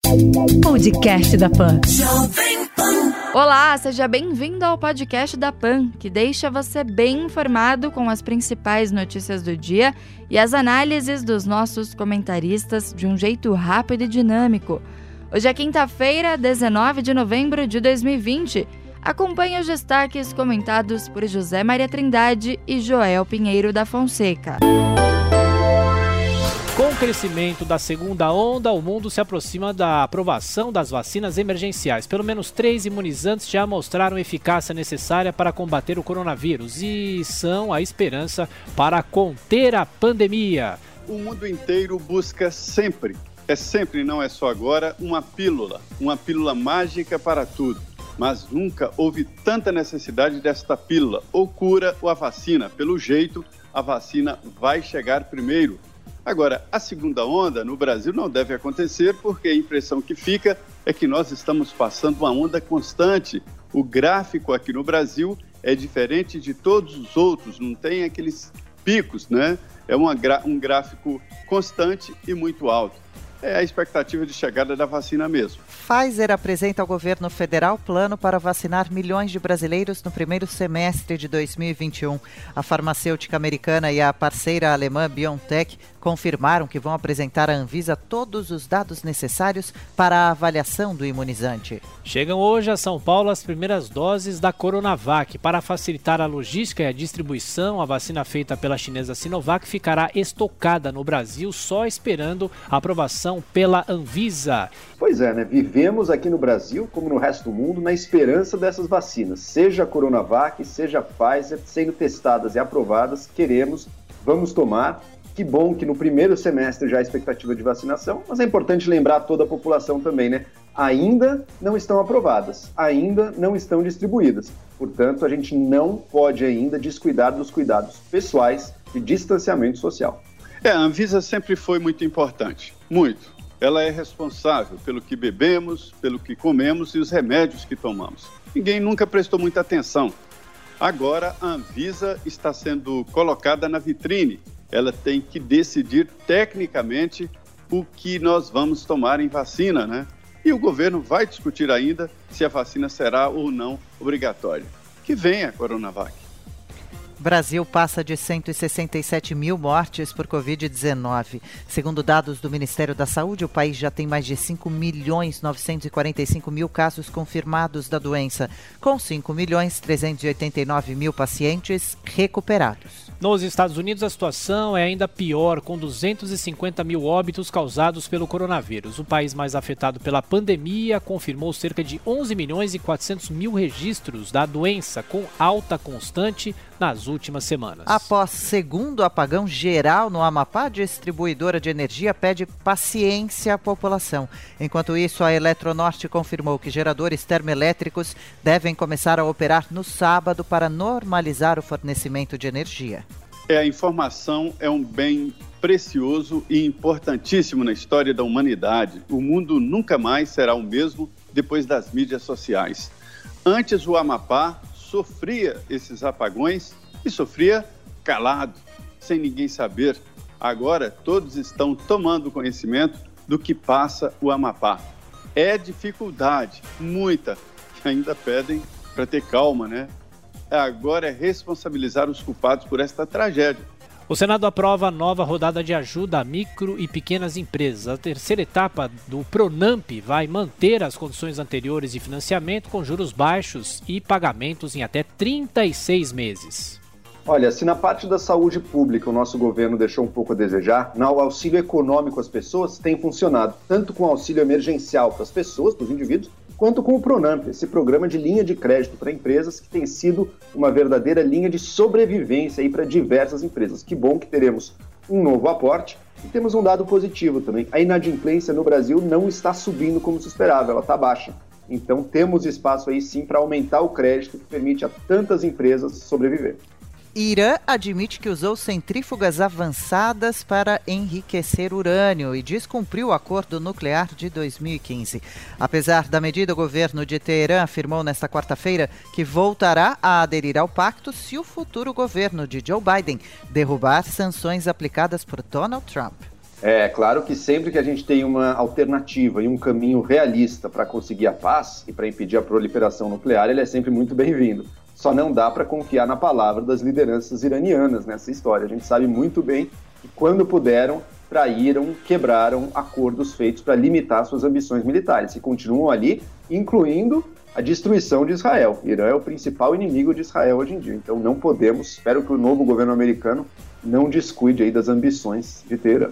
Podcast da Pan. Olá, seja bem-vindo ao podcast da Pan, que deixa você bem informado com as principais notícias do dia e as análises dos nossos comentaristas de um jeito rápido e dinâmico. Hoje é quinta-feira, 19 de novembro de 2020. Acompanhe os destaques comentados por José Maria Trindade e Joel Pinheiro da Fonseca. Com o crescimento da segunda onda, o mundo se aproxima da aprovação das vacinas emergenciais. Pelo menos 3 imunizantes já mostraram a eficácia necessária para combater o coronavírus e são a esperança para conter a pandemia. O mundo inteiro busca sempre, não é só agora, uma pílula mágica para tudo. Mas nunca houve tanta necessidade desta pílula, ou cura ou a vacina. Pelo jeito, a vacina vai chegar primeiro. Agora, a segunda onda no Brasil não deve acontecer porque a impressão que fica é que nós estamos passando uma onda constante. O gráfico aqui no Brasil é diferente de todos os outros, não tem aqueles picos, né? É um gráfico constante e muito alto. É a expectativa de chegada da vacina mesmo. Pfizer apresenta ao governo federal plano para vacinar milhões de brasileiros no primeiro semestre de 2021. A farmacêutica americana e a parceira alemã BioNTech confirmaram que vão apresentar à Anvisa todos os dados necessários para a avaliação do imunizante. Chegam hoje a São Paulo as primeiras doses da Coronavac. Para facilitar a logística e a distribuição, a vacina feita pela chinesa Sinovac ficará estocada no Brasil, só esperando a aprovação pela Anvisa. Pois é, né? Vivemos aqui no Brasil, como no resto do mundo, na esperança dessas vacinas. Seja a Coronavac, seja a Pfizer, sendo testadas e aprovadas, vamos tomar. Que bom que no primeiro semestre já há expectativa de vacinação, mas é importante lembrar a toda a população também, né? Ainda não estão aprovadas, ainda não estão distribuídas. Portanto, a gente não pode ainda descuidar dos cuidados pessoais de distanciamento social. A Anvisa sempre foi muito importante, muito. Ela é responsável pelo que bebemos, pelo que comemos e os remédios que tomamos. Ninguém nunca prestou muita atenção. Agora, a Anvisa está sendo colocada na vitrine. Ela tem que decidir tecnicamente o que nós vamos tomar em vacina, né? E o governo vai discutir ainda se a vacina será ou não obrigatória. Que venha a Coronavac. Brasil passa de 167 mil mortes por Covid-19. Segundo dados do Ministério da Saúde, o país já tem mais de 5.945.000 casos confirmados da doença, com 5.389.000 pacientes recuperados. Nos Estados Unidos, a situação é ainda pior, com 250 mil óbitos causados pelo coronavírus. O país mais afetado pela pandemia confirmou cerca de 11 milhões e 400 mil registros da doença, com alta constante nas últimas semanas. Após segundo apagão geral no Amapá, a distribuidora de energia pede paciência à população. Enquanto isso, a Eletronorte confirmou que geradores termoelétricos devem começar a operar no sábado para normalizar o fornecimento de energia. A informação é um bem precioso e importantíssimo na história da humanidade. O mundo nunca mais será o mesmo depois das mídias sociais. Antes, o Amapá sofria esses apagões e sofria calado, sem ninguém saber. Agora, todos estão tomando conhecimento do que passa o Amapá. É dificuldade, muita, que ainda pedem para ter calma, né? Agora é responsabilizar os culpados por esta tragédia. O Senado aprova a nova rodada de ajuda a micro e pequenas empresas. A terceira etapa do Pronamp vai manter as condições anteriores de financiamento com juros baixos e pagamentos em até 36 meses. Olha, se na parte da saúde pública o nosso governo deixou um pouco a desejar, o auxílio econômico às pessoas tem funcionado, tanto com o auxílio emergencial para as pessoas, para os indivíduos, quanto com o Pronamp, esse programa de linha de crédito para empresas que tem sido uma verdadeira linha de sobrevivência aí para diversas empresas. Que bom que teremos um novo aporte e temos um dado positivo também. A inadimplência no Brasil não está subindo como se esperava, ela está baixa. Então temos espaço aí sim para aumentar o crédito que permite a tantas empresas sobreviver. Irã admite que usou centrífugas avançadas para enriquecer urânio e descumpriu o acordo nuclear de 2015. Apesar da medida, o governo de Teherã afirmou nesta quarta-feira que voltará a aderir ao pacto se o futuro governo de Joe Biden derrubar sanções aplicadas por Donald Trump. É claro que sempre que a gente tem uma alternativa e um caminho realista para conseguir a paz e para impedir a proliferação nuclear, ele é sempre muito bem-vindo. Só não dá para confiar na palavra das lideranças iranianas nessa história. A gente sabe muito bem que quando puderam, traíram, quebraram acordos feitos para limitar suas ambições militares e continuam ali, incluindo a destruição de Israel. Irã é o principal inimigo de Israel hoje em dia. Então não podemos, espero que o novo governo americano não descuide aí das ambições de Teherã.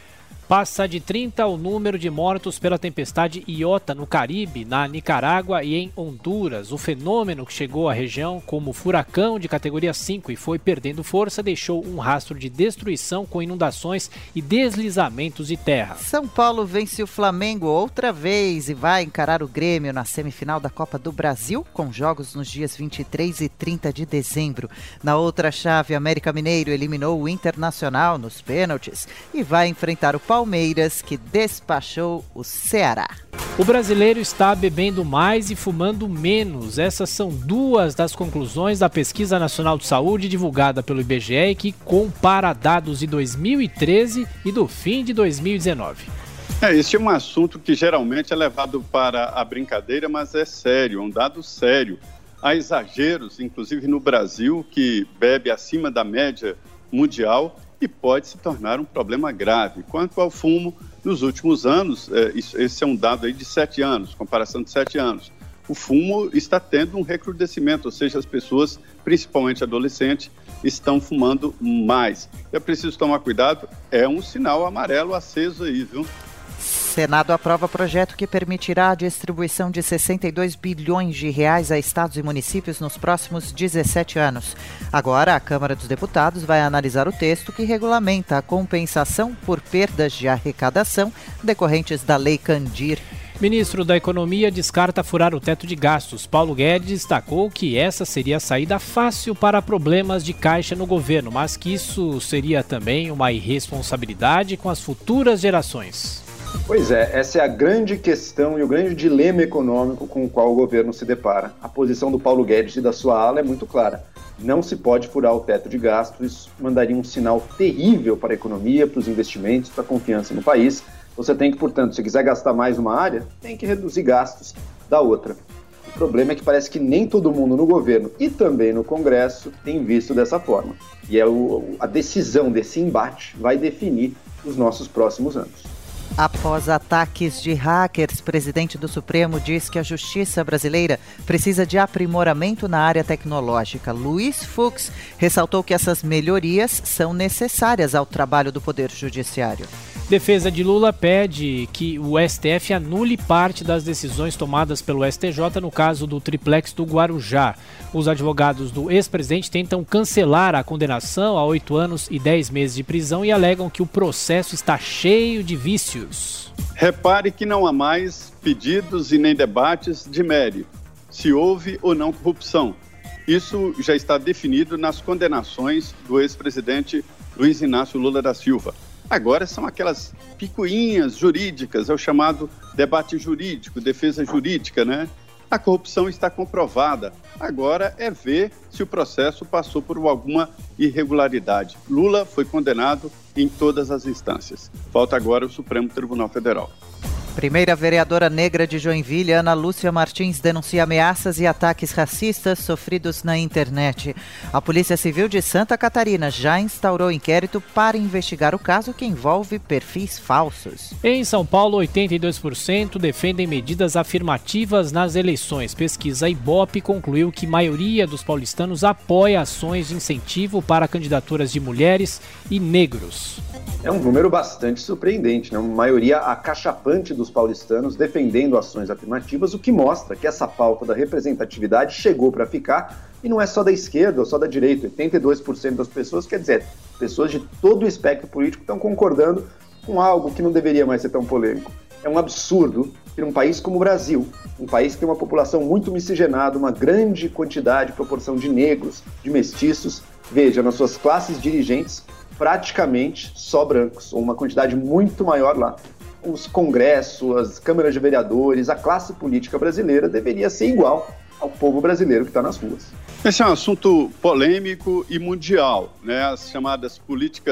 Passa de 30 o número de mortos pela tempestade Iota no Caribe, na Nicarágua e em Honduras. O fenômeno que chegou à região como furacão de categoria 5 e foi perdendo força, deixou um rastro de destruição com inundações e deslizamentos de terra. São Paulo vence o Flamengo outra vez e vai encarar o Grêmio na semifinal da Copa do Brasil, com jogos nos dias 23 e 30 de dezembro. Na outra chave, América Mineiro eliminou o Internacional nos pênaltis e vai enfrentar o Palmeiras, que despachou o Ceará. O brasileiro está bebendo mais e fumando menos. Essas são duas das conclusões da Pesquisa Nacional de Saúde divulgada pelo IBGE, que compara dados de 2013 e do fim de 2019. Esse é um assunto que geralmente é levado para a brincadeira, mas é sério, é um dado sério. Há exageros, inclusive no Brasil, que bebe acima da média mundial e pode se tornar um problema grave. Quanto ao fumo, nos últimos anos, esse é um dado aí de 7 anos, comparação de 7 anos, o fumo está tendo um recrudescimento, ou seja, as pessoas, principalmente adolescentes, estão fumando mais. É preciso tomar cuidado, é um sinal amarelo aceso aí, viu? Senado aprova projeto que permitirá a distribuição de 62 bilhões de reais a estados e municípios nos próximos 17 anos. Agora, a Câmara dos Deputados vai analisar o texto que regulamenta a compensação por perdas de arrecadação decorrentes da Lei Candir. Ministro da Economia descarta furar o teto de gastos. Paulo Guedes destacou que essa seria a saída fácil para problemas de caixa no governo, mas que isso seria também uma irresponsabilidade com as futuras gerações. Pois é, essa é a grande questão e o grande dilema econômico com o qual o governo se depara. A posição do Paulo Guedes e da sua ala é muito clara. Não se pode furar o teto de gastos, isso mandaria um sinal terrível para a economia, para os investimentos, para a confiança no país. Você tem que, portanto, se quiser gastar mais numa área, tem que reduzir gastos da outra. O problema é que parece que nem todo mundo no governo e também no Congresso tem visto dessa forma. E a decisão desse embate vai definir os nossos próximos anos. Após ataques de hackers, o presidente do Supremo diz que a justiça brasileira precisa de aprimoramento na área tecnológica. Luiz Fux ressaltou que essas melhorias são necessárias ao trabalho do Poder Judiciário. Defesa de Lula pede que o STF anule parte das decisões tomadas pelo STJ no caso do triplex do Guarujá. Os advogados do ex-presidente tentam cancelar a condenação a 8 anos e 10 meses de prisão e alegam que o processo está cheio de vícios. Repare que não há mais pedidos e nem debates de mérito, se houve ou não corrupção. Isso já está definido nas condenações do ex-presidente Luiz Inácio Lula da Silva. Agora são aquelas picuinhas jurídicas, é o chamado debate jurídico, defesa jurídica, né? A corrupção está comprovada. Agora é ver se o processo passou por alguma irregularidade. Lula foi condenado em todas as instâncias. Falta agora o Supremo Tribunal Federal. Primeira vereadora negra de Joinville, Ana Lúcia Martins, denuncia ameaças e ataques racistas sofridos na internet. A Polícia Civil de Santa Catarina já instaurou inquérito para investigar o caso que envolve perfis falsos. Em São Paulo, 82% defendem medidas afirmativas nas eleições. Pesquisa Ibope concluiu que a maioria dos paulistanos apoia ações de incentivo para candidaturas de mulheres e negros. É um número bastante surpreendente, né? Uma maioria acachapante dos paulistanos defendendo ações afirmativas, o que mostra que essa pauta da representatividade chegou para ficar e não é só da esquerda ou só da direita. 82% das pessoas, quer dizer, pessoas de todo o espectro político estão concordando com algo que não deveria mais ser tão polêmico. É um absurdo que um país como o Brasil, um país que tem uma população muito miscigenada, uma grande quantidade, proporção de negros, de mestiços, veja, nas suas classes dirigentes, praticamente só brancos, ou uma quantidade muito maior lá. Os congressos, as câmaras de vereadores, a classe política brasileira deveria ser igual ao povo brasileiro que está nas ruas. Esse é um assunto polêmico e mundial, né? As chamadas políticas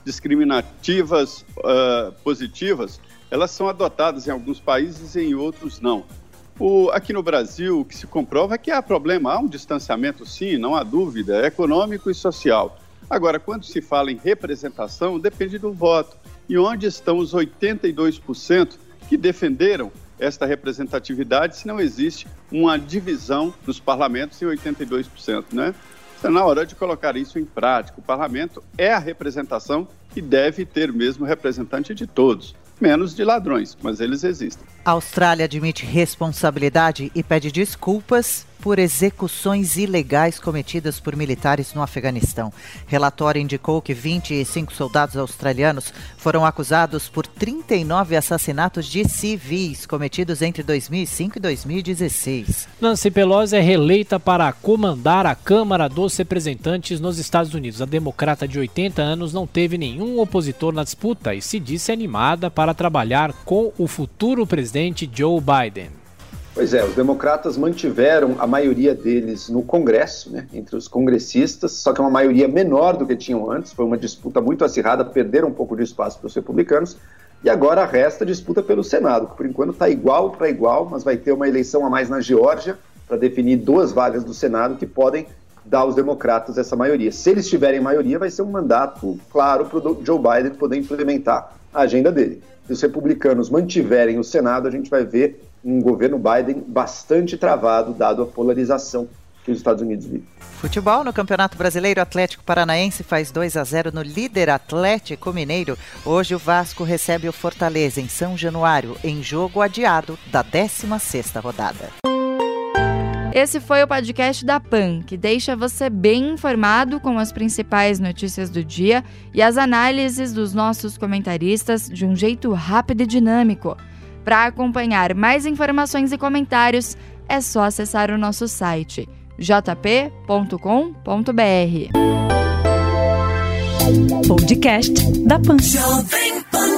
discriminativas positivas, elas são adotadas em alguns países e em outros não. Aqui no Brasil, o que se comprova é que há problema, há um distanciamento sim, não há dúvida, econômico e social. Agora, quando se fala em representação, depende do voto. E onde estão os 82% que defenderam esta representatividade se não existe uma divisão dos parlamentos em 82%, né? Então, na hora de colocar isso em prática, o parlamento é a representação e deve ter mesmo representante de todos, menos de ladrões, mas eles existem. A Austrália admite responsabilidade e pede desculpas por execuções ilegais cometidas por militares no Afeganistão. Relatório indicou que 25 soldados australianos foram acusados por 39 assassinatos de civis cometidos entre 2005 e 2016. Nancy Pelosi é reeleita para comandar a Câmara dos Representantes nos Estados Unidos. A democrata de 80 anos não teve nenhum opositor na disputa e se disse animada para trabalhar com o futuro presidente Joe Biden. Pois é, os democratas mantiveram a maioria deles no Congresso, né, entre os congressistas, só que é uma maioria menor do que tinham antes, foi uma disputa muito acirrada, perderam um pouco de espaço para os republicanos, e agora resta a disputa pelo Senado, que por enquanto está igual para igual, mas vai ter uma eleição a mais na Geórgia para definir 2 vagas do Senado que podem dar aos democratas essa maioria. Se eles tiverem maioria, vai ser um mandato claro para o Joe Biden poder implementar a agenda dele. Se os republicanos mantiverem o Senado, a gente vai ver um governo Biden bastante travado, dado a polarização que os Estados Unidos vivem. Futebol no Campeonato Brasileiro, Atlético Paranaense faz 2-0 no líder Atlético Mineiro. Hoje o Vasco recebe o Fortaleza em São Januário, em jogo adiado da 16ª rodada. Esse foi o podcast da PAN, que deixa você bem informado com as principais notícias do dia e as análises dos nossos comentaristas de um jeito rápido e dinâmico. Para acompanhar mais informações e comentários, é só acessar o nosso site jp.com.br. Podcast da PAN.